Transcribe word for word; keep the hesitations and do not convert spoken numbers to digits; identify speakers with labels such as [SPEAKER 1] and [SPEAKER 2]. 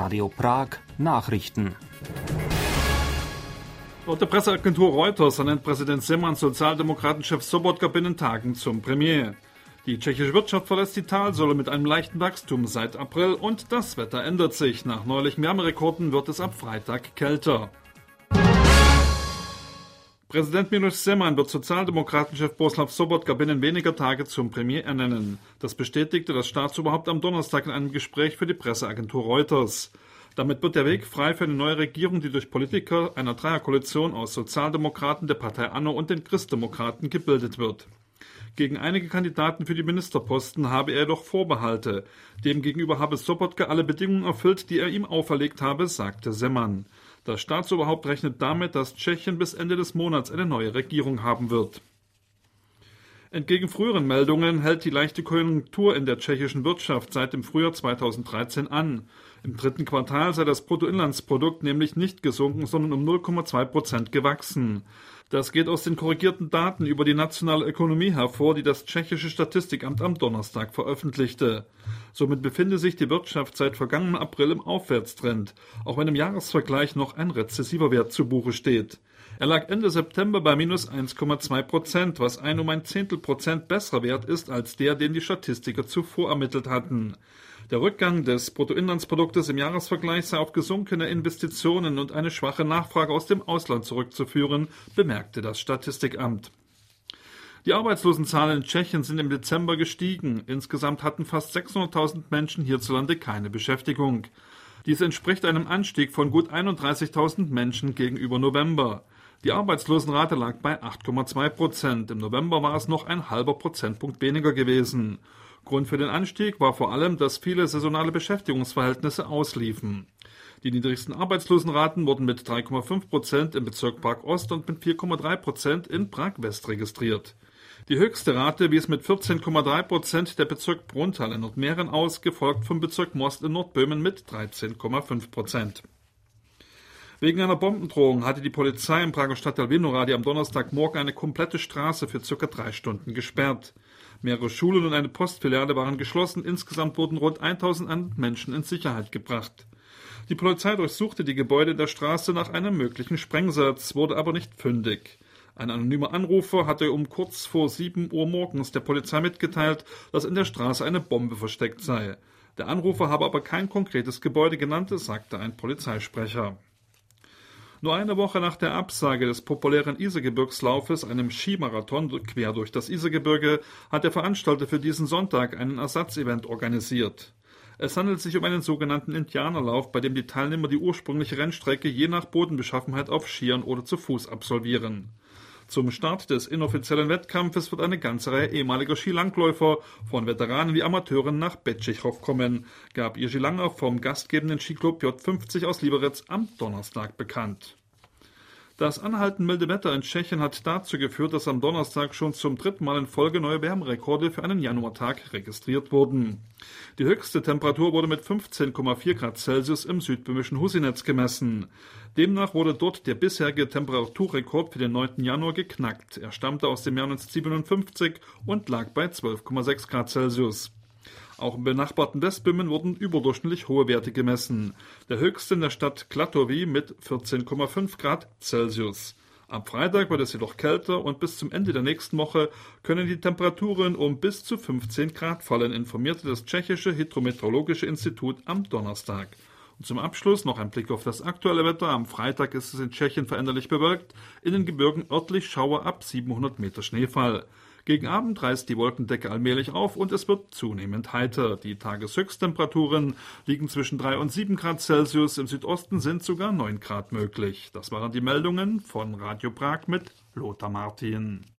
[SPEAKER 1] Radio Prag Nachrichten.
[SPEAKER 2] Laut der Presseagentur Reuters ernennt Präsident Zeman Sozialdemokratenchef Sobotka binnen Tagen zum Premier. Die tschechische Wirtschaft verlässt die Talsohle mit einem leichten Wachstum seit April und das Wetter ändert sich. Nach neulichen Wärmerekorden wird es ab Freitag kälter. Präsident Miloš Zeman wird Sozialdemokratenchef Bohuslav Sobotka binnen weniger Tage zum Premier ernennen. Das bestätigte das Staatsoberhaupt am Donnerstag in einem Gespräch für die Presseagentur Reuters. Damit wird der Weg frei für eine neue Regierung, die durch Politiker einer Dreierkoalition aus Sozialdemokraten, der Partei Anno und den Christdemokraten gebildet wird. Gegen einige Kandidaten für die Ministerposten habe er jedoch Vorbehalte. Demgegenüber habe Sobotka alle Bedingungen erfüllt, die er ihm auferlegt habe, sagte Zeman. Das Staatsoberhaupt rechnet damit, dass Tschechien bis Ende des Monats eine neue Regierung haben wird. Entgegen früheren Meldungen hält die leichte Konjunktur in der tschechischen Wirtschaft seit dem Frühjahr zweitausenddreizehn an. Im dritten Quartal sei das Bruttoinlandsprodukt nämlich nicht gesunken, sondern um null Komma zwei Prozent gewachsen. Das geht aus den korrigierten Daten über die nationale Ökonomie hervor, die das tschechische Statistikamt am Donnerstag veröffentlichte. Somit befinde sich die Wirtschaft seit vergangenem April im Aufwärtstrend, auch wenn im Jahresvergleich noch ein rezessiver Wert zu Buche steht. Er lag Ende September bei minus eins Komma zwei Prozent, was ein um ein Zehntel Prozent besserer Wert ist als der, den die Statistiker zuvor ermittelt hatten. Der Rückgang des Bruttoinlandsproduktes im Jahresvergleich sei auf gesunkene Investitionen und eine schwache Nachfrage aus dem Ausland zurückzuführen, bemerkte das Statistikamt. Die Arbeitslosenzahlen in Tschechien sind im Dezember gestiegen. Insgesamt hatten fast sechshunderttausend Menschen hierzulande keine Beschäftigung. Dies entspricht einem Anstieg von gut einunddreißigtausend Menschen gegenüber November. Die Arbeitslosenrate lag bei acht Komma zwei Prozent. Im November war es noch ein halber Prozentpunkt weniger gewesen. Grund für den Anstieg war vor allem, dass viele saisonale Beschäftigungsverhältnisse ausliefen. Die niedrigsten Arbeitslosenraten wurden mit drei Komma fünf Prozent im Bezirk Prag Ost und mit vier Komma drei Prozent in Prag West registriert. Die höchste Rate wies mit vierzehn Komma drei Prozent der Bezirk Bruntal in Nordmähren aus, gefolgt vom Bezirk Most in Nordböhmen mit dreizehn Komma fünf Prozent. Wegen einer Bombendrohung hatte die Polizei im Prager Stadtteil Vinohrady am Donnerstagmorgen eine komplette Straße für circa drei Stunden gesperrt. Mehrere Schulen und eine Postfiliale waren geschlossen. Insgesamt wurden rund eintausend Menschen in Sicherheit gebracht. Die Polizei durchsuchte die Gebäude der Straße nach einem möglichen Sprengsatz, wurde aber nicht fündig. Ein anonymer Anrufer hatte um kurz vor sieben Uhr morgens der Polizei mitgeteilt, dass in der Straße eine Bombe versteckt sei. Der Anrufer habe aber kein konkretes Gebäude genannt, sagte ein Polizeisprecher. Nur eine Woche nach der Absage des populären Isergebirgslaufes, einem Skimarathon quer durch das Isergebirge, hat der Veranstalter für diesen Sonntag einen Ersatzevent organisiert. Es handelt sich um einen sogenannten Indianerlauf, bei dem die Teilnehmer die ursprüngliche Rennstrecke je nach Bodenbeschaffenheit auf Skiern oder zu Fuß absolvieren. Zum Start des inoffiziellen Wettkampfes wird eine ganze Reihe ehemaliger Skilangläufer von Veteranen wie Amateuren nach Bečichrov kommen, gab Jiří Langer vom gastgebenden Skiclub J fünfzig aus Liberec am Donnerstag bekannt. Das anhaltend milde Wetter in Tschechien hat dazu geführt, dass am Donnerstag schon zum dritten Mal in Folge neue Wärmerekorde für einen Januartag registriert wurden. Die höchste Temperatur wurde mit fünfzehn Komma vier Grad Celsius im südböhmischen Husinec gemessen. Demnach wurde dort der bisherige Temperaturrekord für den neunten Januar geknackt. Er stammte aus dem Jahr neunzehnhundertsiebenundfünfzig und lag bei zwölf Komma sechs Grad Celsius. Auch im benachbarten Westböhmen wurden überdurchschnittlich hohe Werte gemessen. Der höchste in der Stadt Klatovy mit vierzehn Komma fünf Grad Celsius. Ab Freitag wird es jedoch kälter und bis zum Ende der nächsten Woche können die Temperaturen um bis zu fünfzehn Grad fallen, informierte das tschechische Hydrometeorologische Institut am Donnerstag. Und zum Abschluss noch ein Blick auf das aktuelle Wetter. Am Freitag ist es in Tschechien veränderlich bewölkt, in den Gebirgen örtlich Schauer ab siebenhundert Meter Schneefall. Gegen Abend reißt die Wolkendecke allmählich auf und es wird zunehmend heiter. Die Tageshöchsttemperaturen liegen zwischen drei und sieben Grad Celsius, im Südosten sind sogar neun Grad möglich. Das waren die Meldungen von Radio Prag mit Lothar Martin.